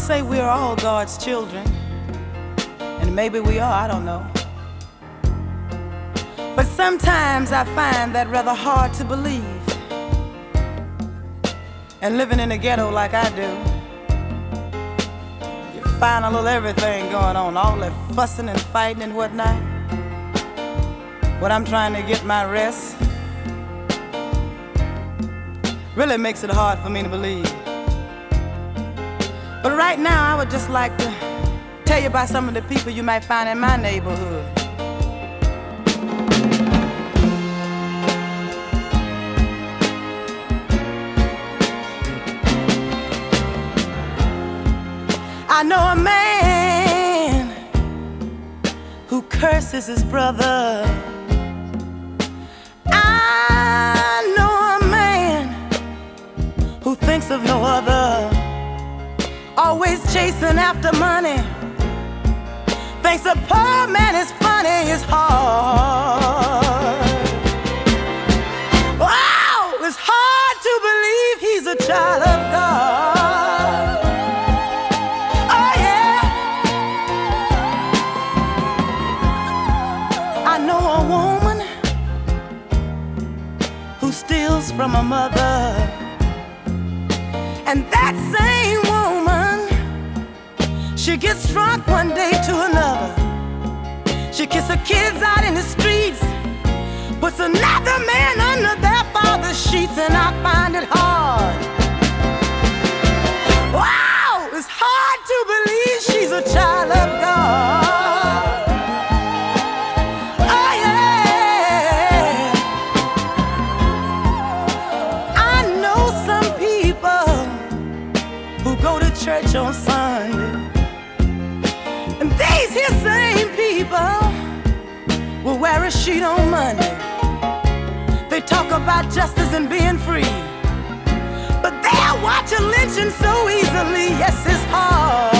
say we're all God's children, and maybe we are, I don't know. But sometimes I find that rather hard to believe. And living in the ghetto like I do, you find a little everything going on, all that fussing and fighting and whatnot. When I'm trying to get my rest, really makes it hard for me to believe. But right now I would just like to tell you about some of the people you might find in my neighborhood. I know a man who curses his brother. I know a man who thinks of no other, always chasing after money, thinks a poor man is funny, it's hard. Wow, it's hard to believe he's a child of God. Steals from a mother, and that same woman, she gets drunk one day to another. She kisses her kids out in the streets, puts another man under their father's sheets, and I find it hard. Wow, it's hard to believe she's a child of God. Church on Sunday, and these here same people will wear a sheet on Monday. They talk about justice and being free, but they'll watch a lynching so easily. Yes, it's hard.